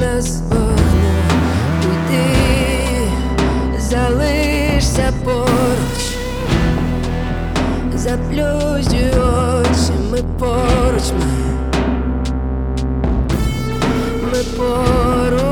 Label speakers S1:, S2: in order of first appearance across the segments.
S1: не збагну. Уйди, залишся поруч, заплющуй очі, ми поруч, ми поруч.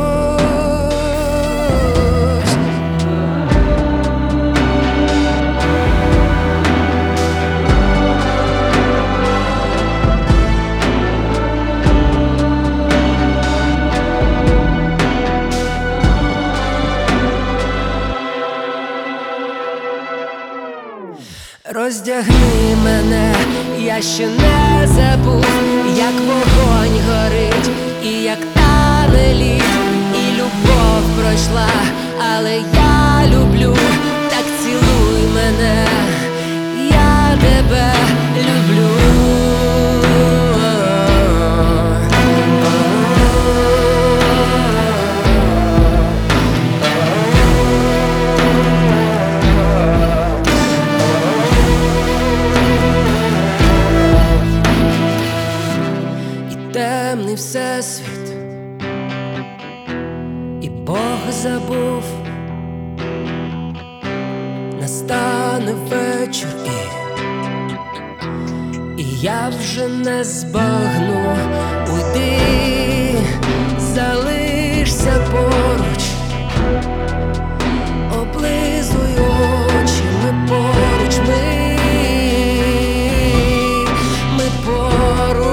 S1: Роздягни мене, я ще не забув, як вогонь горить, і як тане лід, і любов пройшла, але я люблю, так цілуй мене, я тебе люблю. Темний всесвіт, і Бог забув, настане вечір, і я вже не збагну. Уйди, залишся поруч, облизуй очі, ми поруч, ми поруч.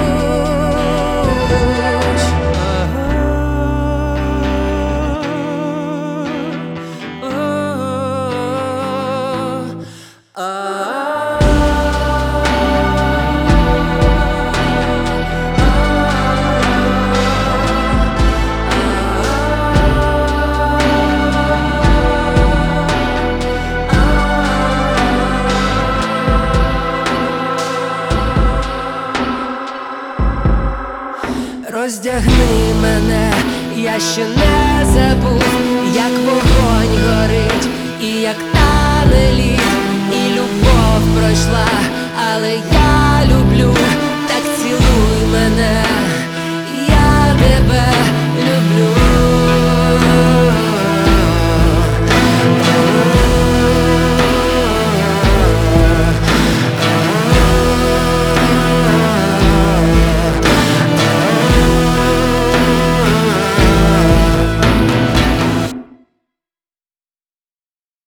S1: Роздягни мене, я ще не забув, як вогонь горить, і як тане лід, і любов пройшла, але я люблю, так цілуй мене.